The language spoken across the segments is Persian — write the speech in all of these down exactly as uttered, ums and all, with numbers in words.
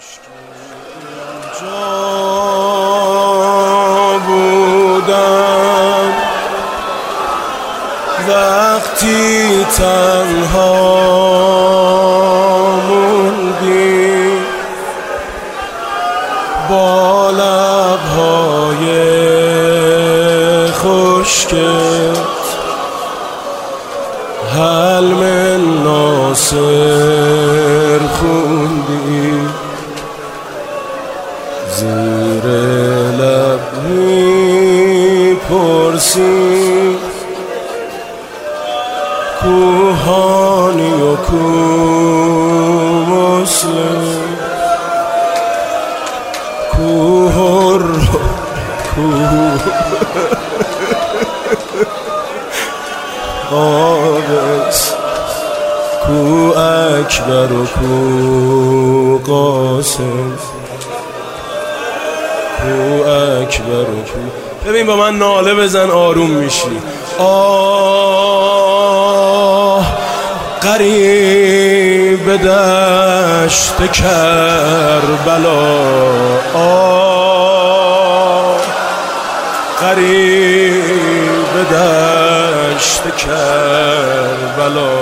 بودم وقتی تنها موندی با لبهای خشکت حلم ناصر خوندی زیر لب می‌پرسی کوهانی و کو مسلم کوه رو کوه آبس کو اکبر و کو قاسم کو اکبر و کو. ببین با من ناله بزن آروم میشی. آه غریب دشت کربلا، آه غریب دشت کربلا،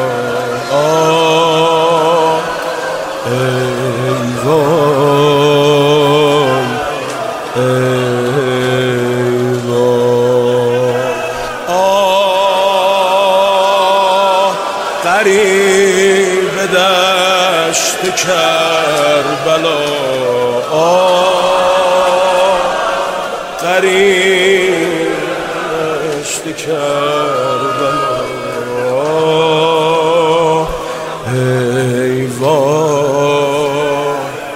آه ای وای ای وای، آه غریب دشت کربلا، آه غریب دشت کربلا، آه ای وای.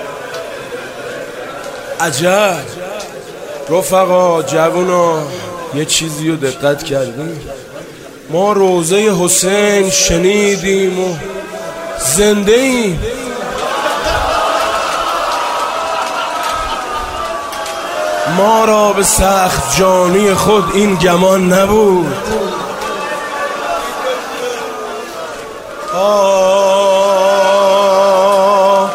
عجب رفقا جوونا یه چیزی رو دقت کردیم؟ ما روضه حسین شنیدیم و زنده ایم. ما را به سخت جانی خود این گمان نبود. آه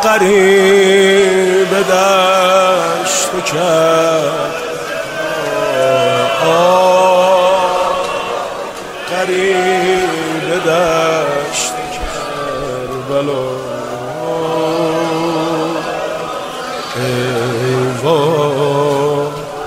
غریب دشت کرد، آه غریب دشت کربلا، ای وای.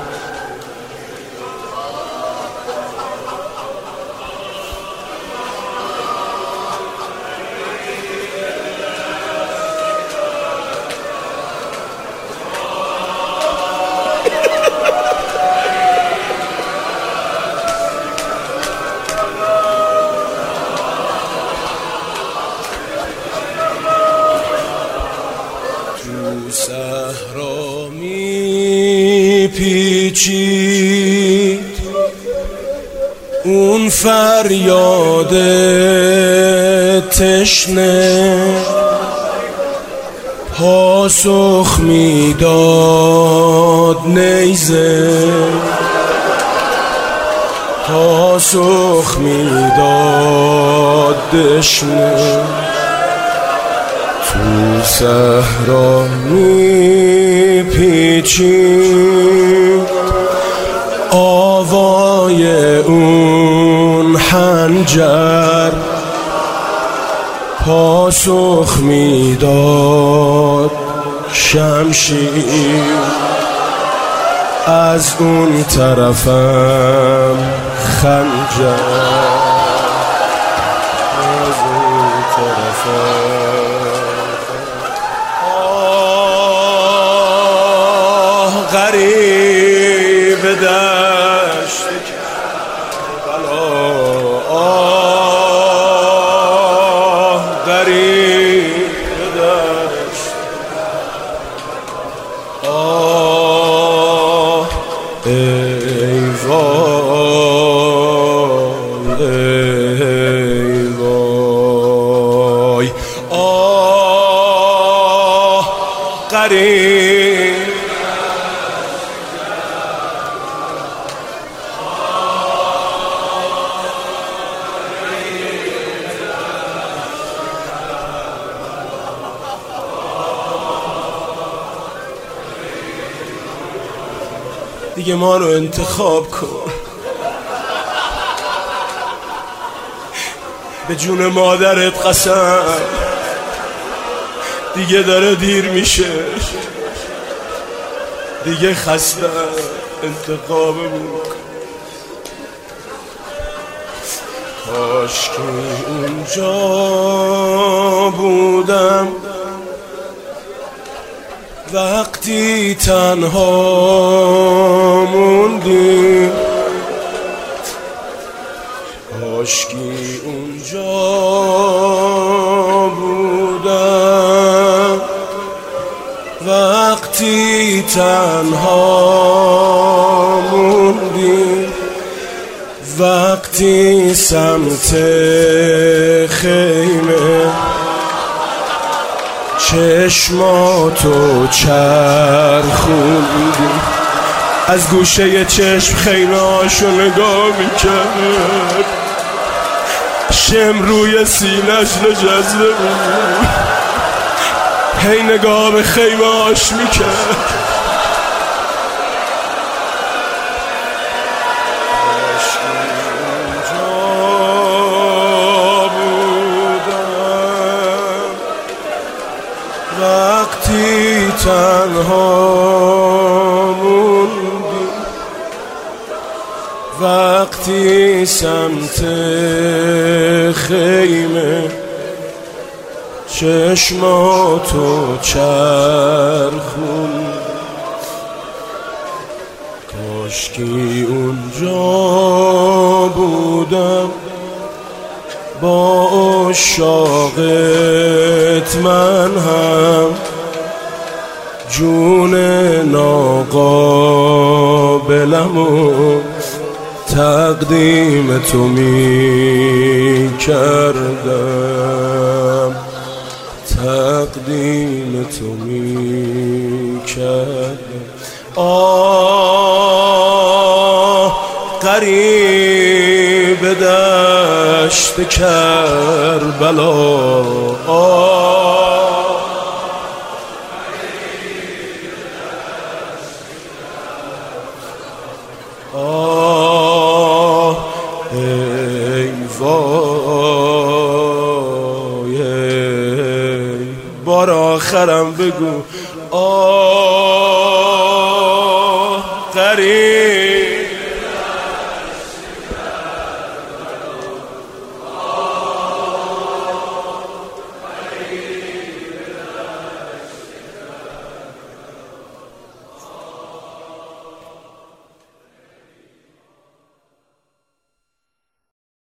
صحرا می پیچید اون فریاد تشنه، پاسخ میداد نیزه، پاسخ میداد دشنه. تو صحرا می پیچید آوای اون حنجر، پاسخ میداد شمشیر. از اون طرفم خنجر، از اون طرفم غریب دشت کربلا، آه غریب دشت، آه ای وای ای وای، آه غریب دیگه ما رو انتخاب کن. به جون مادرت قسم، دیگه داره دیر میشه، دیگه خسته انتخاب بود. کاش که اونجا بودم وقتی تنها موندیم، کاش که اونجا بودم وقتی تنها موندیم، وقتی سمت خیمه چشماتو چرخوندیم، از گوشه چشم خیمه هاشو نگاه میکرد، شم روی سینش نشسته بود، هی نگاه به خیمه هاش میکرد. وقتی تنها موندیم، وقتی سمت خیمه چشماتو چرخون، کاشکی اونجا بودم با عشاقت من هم جون ناقابلمو تقدیم تو می کردم، تقدیم تو می کردم. آه قریب دشت کربلا، آه آه ای وای ای، بار آخرم بگو. آه قریب